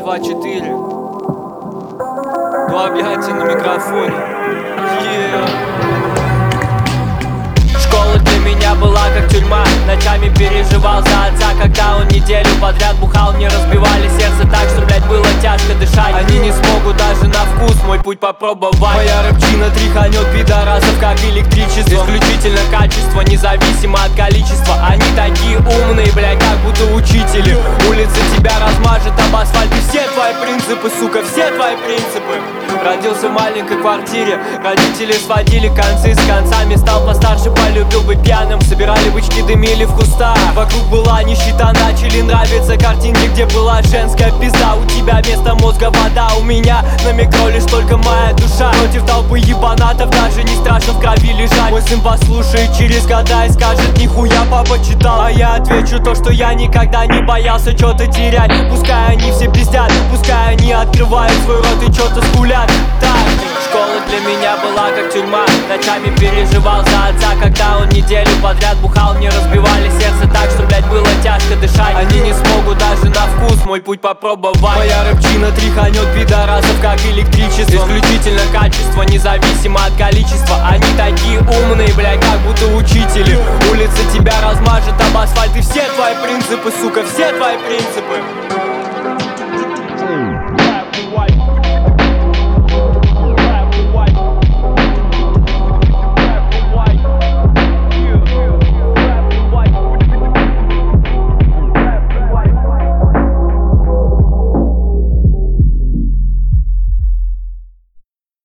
024. Два объятия на микрофоне. Школа для меня была как тюрьма. Ночами переживал за отца, когда он неделю подряд бухал. Мне разбивали сердце так, что, блядь, было тяжко дышать. Они не смогут даже на вкус мой путь попробовать. Моя рэпчина тряханет пидорасов, как электричество. Исключительно качество, независимо от количества. Они такие умные, блядь, как будто учители. Улица тебя размажет об асфальт. И все твои принципы, сука, все твои принципы. Родился в маленькой квартире, родители сводили концы с концами. Стал постарше, полюбил быть пьяным. Собирали бычки, дымили в кустах. Вокруг была нищета, начали нравиться картинки, где была женская пизда. У тебя вместо мозга вода, у меня на микро лишь только моя душа. Против толпы ебанатов даже не страшно в крови лежать. Мой сын послушает через года и скажет: нихуя папа читал. А я отвечу то, что я никогда не боялся что-то терять. Пускай они все пиздят, пускай они открывают свой рот и что-то скулят. Так, школа для меня была как тюрьма. Ночами переживал за отца, когда он неделю подряд бухал. Мне разбивали сердце так, что, блядь, было тяжко дышать. Они не смогут даже на вкус мой путь попробовать. Моя рэпчина тряханет пидорасов, как электричество. Исключительно качество, независимо от количества. Они такие умные, блядь, как будто учители. Улица тебя размажет об асфальт. И все твои принципы, сука, все твои принципы.